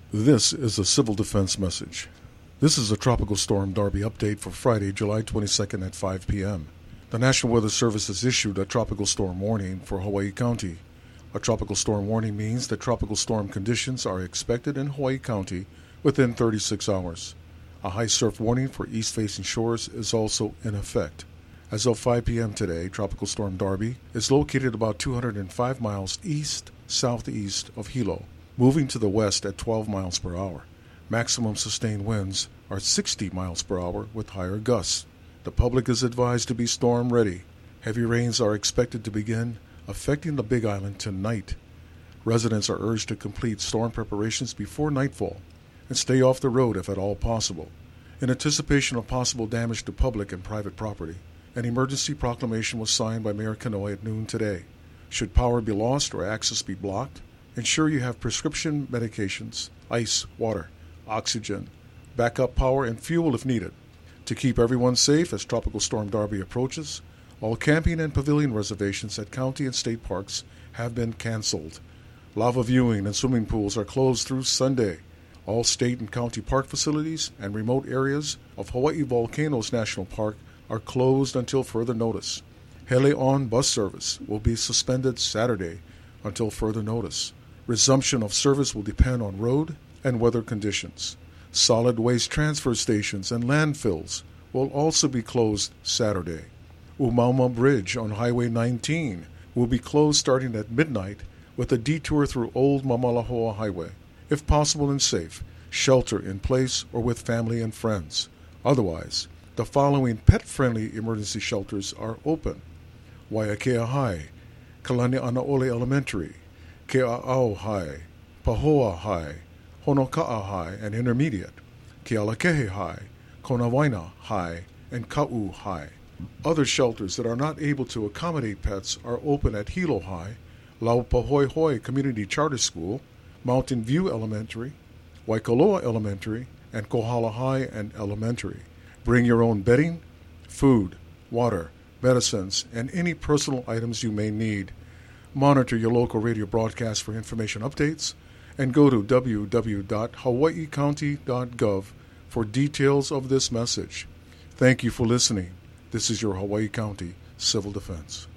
This is a civil defense message. This is a Tropical Storm Darby update for Friday, July 22nd at 5 p.m. The National Weather Service has issued a tropical storm warning for Hawaii County. A tropical storm warning means that tropical storm conditions are expected in Hawaii County within 36 hours. A high surf warning for east-facing shores is also in effect. As of 5 p.m. today, Tropical Storm Darby is located about 205 miles east-southeast of Hilo, moving to the west at 12 miles per hour. Maximum sustained winds are 60 miles per hour with higher gusts. The public is advised to be storm ready. Heavy rains are expected to begin affecting the Big Island tonight. Residents are urged to complete storm preparations before nightfall and stay off the road if at all possible. In anticipation of possible damage to public and private property, an emergency proclamation was signed by Mayor Kanoe at noon today. Should power be lost or access be blocked, ensure you have prescription medications, ice, water, oxygen, backup power, and fuel if needed. To keep everyone safe as Tropical Storm Darby approaches, all camping and pavilion reservations at county and state parks have been canceled. Lava viewing and swimming pools are closed through Sunday. All state and county park facilities and remote areas of Hawaii Volcanoes National Park are closed until further notice. Hele-On bus service will be suspended Saturday until further notice. Resumption of service will depend on road and weather conditions. Solid waste transfer stations and landfills will also be closed Saturday. Umauma Bridge on Highway 19 will be closed starting at midnight with a detour through Old Mamalahoa Highway. If possible and safe, shelter in place or with family and friends. Otherwise, the following pet-friendly emergency shelters are open: Waiakea High, Kalani'anaole Elementary, Ke'a'au High, Pahoa High, Honoka'a High and Intermediate, Kealakehe High, Konawaina High, and Ka'u High. Other shelters that are not able to accommodate pets are open at Hilo High, Laupahoehoe Community Charter School, Mountain View Elementary, Waikoloa Elementary, and Kohala High and Elementary. Bring your own bedding, food, water, medicines, and any personal items you may need. Monitor your local radio broadcast for information updates, and go to www.hawaiicounty.gov for details of this message. Thank you for listening. This is your Hawaii County Civil Defense.